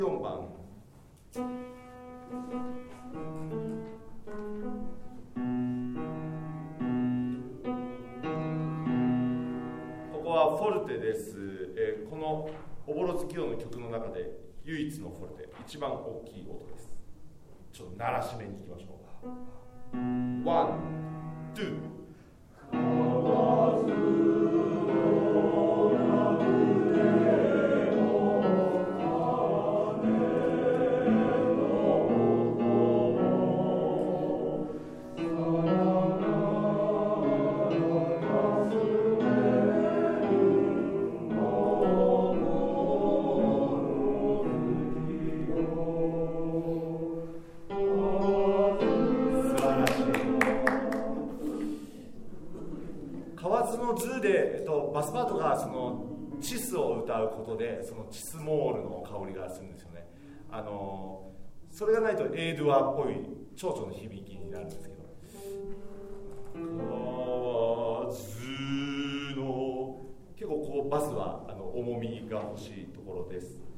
4番。ここはフォルテです。このおぼろ月夜の曲の中で唯一のフォルテ、一番大きい音です。ちょっと鳴らしめにいきましょう。ワン、ツー。河津の図で、バスパートがそのチスを歌うことでそのチスモールの香りがするんですよね。それがないとエイドゥアっぽい蝶々の響きになるんですけど、河津の結構こうバスは重みが欲しいところです。